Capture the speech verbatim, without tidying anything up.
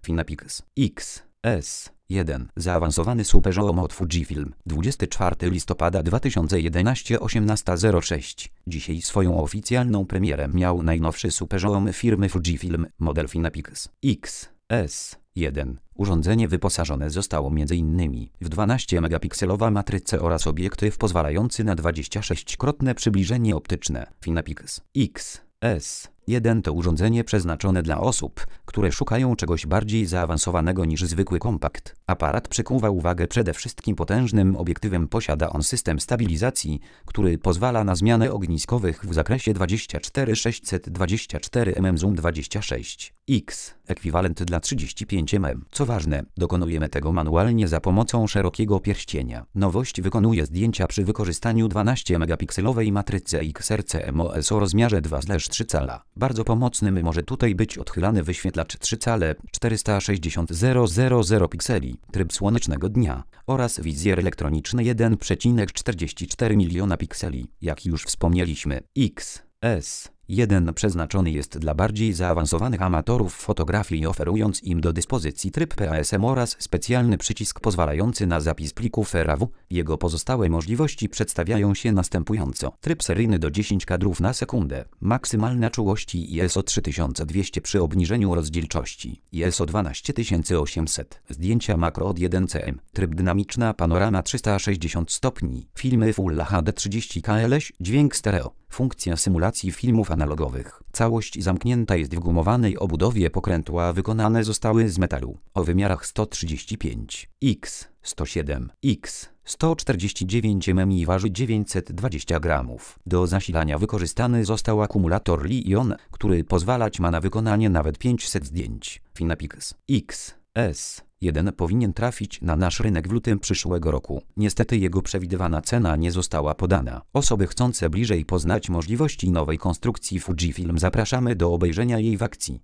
Finapix X S jeden. Zaawansowany superżołom od Fujifilm. dwudziestego czwartego listopada dwa tysiące jedenastego, osiemnasta zero sześć. Dzisiaj swoją oficjalną premierę miał najnowszy superżołom firmy Fujifilm, model Finapix X S jeden. Urządzenie wyposażone zostało m.in. w dwunastomegapikselową matrycę oraz obiektyw pozwalający na dwudziestosześciokrotne przybliżenie optyczne. Finapix X S jeden to urządzenie przeznaczone dla osób, które szukają czegoś bardziej zaawansowanego niż zwykły kompakt. Aparat przykuwa uwagę przede wszystkim potężnym obiektywem. Posiada on system stabilizacji, który pozwala na zmianę ogniskowych w zakresie dwadzieścia cztery sześćset dwadzieścia cztery milimetrów zoom dwadzieścia sześć X, ekwiwalent dla trzydzieści pięć milimetrów. Co ważne, dokonujemy tego manualnie za pomocą szerokiego pierścienia. Nowość wykonuje zdjęcia przy wykorzystaniu dwunastomegapikselowej matrycy X R C M O S o rozmiarze dwa przecinek trzy cala. Bardzo pomocnym może tutaj być odchylany wyświetlacz trzy cale, czterysta sześćdziesiąt tysięcy pikseli, tryb słonecznego dnia oraz wizjer elektroniczny jeden przecinek czterdzieści cztery miliona pikseli. Jak już wspomnieliśmy, X S jeden przeznaczony jest dla bardziej zaawansowanych amatorów fotografii, oferując im do dyspozycji tryb P A S M oraz specjalny przycisk pozwalający na zapis plików R A W. Jego pozostałe możliwości przedstawiają się następująco. Tryb seryjny do dziesięć kadrów na sekundę, maksymalna czułości I S O trzy tysiące dwieście przy obniżeniu rozdzielczości, I S O dwanaście tysięcy osiemset, zdjęcia makro od jeden C M, tryb dynamiczna panorama trzysta sześćdziesiąt stopni, filmy Full H D trzydzieści K L S, dźwięk stereo, funkcja symulacji filmów analogowych. Całość zamknięta jest w gumowanej obudowie pokrętła, wykonane zostały z metalu o wymiarach sto trzydzieści pięć X sto siedem X sto czterdzieści dziewięć milimetrów i waży dziewięćset dwadzieścia gramów. Do zasilania wykorzystany został akumulator Li-ion, który pozwalać ma na wykonanie nawet pięćset zdjęć. Finapix X S jeden powinien trafić na nasz rynek w lutym przyszłego roku. Niestety jego przewidywana cena nie została podana. Osoby chcące bliżej poznać możliwości nowej konstrukcji Fujifilm zapraszamy do obejrzenia jej w akcji.